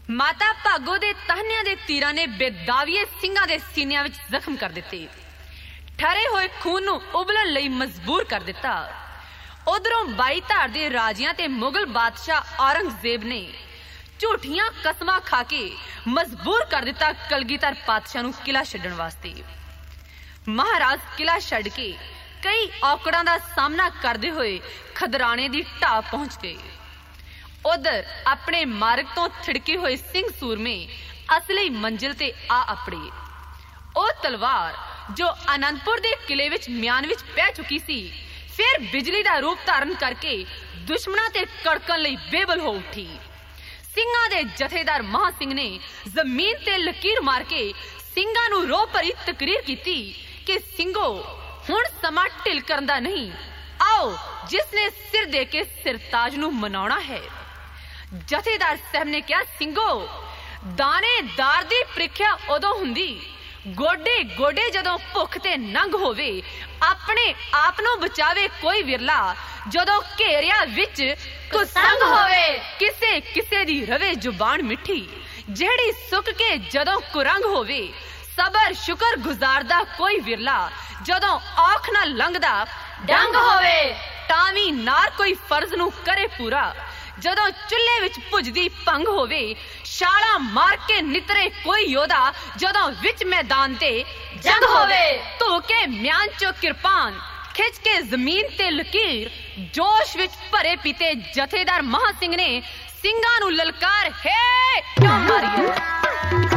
माता भागो दे ताहनियां दे तीरां ने बेदाविए सिंघां दे सीनियां विच जख्म कर दिते। ठरे होए खून नूं उबलण लई मजबूर कर दिता। उधरों बाई धार दे राजियां ते मुगल बादशाह औरंगजेब ने झूठियां कसमां खा के मजबूर कर दिता कलगीधर पातशाह नूं किला छड्डण वास्ते। महाराज किला छड्ड के कई औकड़ां दा सामना करदे होए खदराणे दी ढाह पहुंच गए। उधर अपने मार्ग तो थिड़के हुए सिंह सूरमे असली मंजिल ते आ अपड़े। ओ तलवार जो आनंदपुर दे किले विच म्यान विच पै चुकी सी, फिर बिजली दा रूप धारण करके दुश्मनां ते कड़कण लई बेबल हो उठी। ਸਿੰਘਾਂ ਦੇ ਜਥੇਦਾਰ ਮਹਾਂ ਸਿੰਘ ਨੇ ਜ਼ਮੀਨ ਤੇ ਲਕੀਰ ਮਾਰ ਕੇ ਸਿੰਘਾਂ ਨੂੰ ਰੋਹ ਭਰੀ ਤਕਰੀਰ ਕੀਤੀ ਕਿ ਸਿੰਘੋ ਹੁਣ ਸਮਾਂ ਢਿੱਲ ਕਰਨ ਦਾ ਨਹੀਂ, ਆਓ ਜਿਸ ਨੇ ਸਿਰ ਦੇ ਕੇ ਸਿਰਤਾਜ ਨੂੰ ਮਨਾਉਣਾ ਹੈ। ਜਥੇਦਾਰ ਸਾਹਿਬ ਨੇ ਕਿਹਾ, ਸਿੰਘੋ ਦਾਣੇਦਾਰ ਦੀ ਪ੍ਰੀਖਿਆ ਉਦੋਂ ਹੁੰਦੀ ਗੋਡੇ ਗੋਡੇ ਜਦੋਂ ਭੁੱਖ ਤੇ ਨੰਗ ਹੋਵੇ, ਆਪਣੇ ਆਪ ਨੂੰ ਬਚਾਵੇ ਕੋਈ ਵਿਰਲਾ, ਜਦੋਂ ਘੇਰਿਆ ਵਿੱਚ ਕੁਸੰਗ ਹੋਵੇ, ਕਿਸੇ ਕਿਸੇ ਦੀ ਰਵੇ ਜ਼ੁਬਾਨ ਮਿੱਠੀ, ਜਿਹੜੀ ਸੁੱਕ ਕੇ ਜਦੋਂ ਕੁਰੰਗ ਹੋਵੇ, ਸਬਰ ਸ਼ੁਕਰ ਗੁਜ਼ਾਰਦਾ ਕੋਈ ਵਿਰਲਾ, ਜਦੋਂ ਔਖ ਨਾ ਲੰਘਦਾ ਡੰਗ ਹੋਵੇ, ਤਾਂ ਵੀ ਨਾਰ ਕੋਈ ਫਰਜ਼ ਨੂੰ ਕਰੇ ਪੂਰਾ, ਜਦੋਂ ਚੁੱਲ੍ਹੇ ਵਿੱਚ ਭੁਜਦੀ ਭੰਗ ਹੋਵੇ, ਛਾਲਾ ਮਾਰ ਕੇ ਨਿਤਰੇ ਕੋਈ ਯੋਧਾ, ਜਦੋਂ ਵਿੱਚ ਮੈਦਾਨ ਤੇ ਜੰਗ ਹੋਵੇ, ਧੋ ਕੇ ਮਿਆਨ ਚੋਂ ਕਿਰਪਾਨ खिंच के जमीन ते लकीर, जोश विच भरे पीते जथेदार महा सिंह ने ਸਿੰਘਾਂ ਨੂੰ ललकार है क्यों मारी।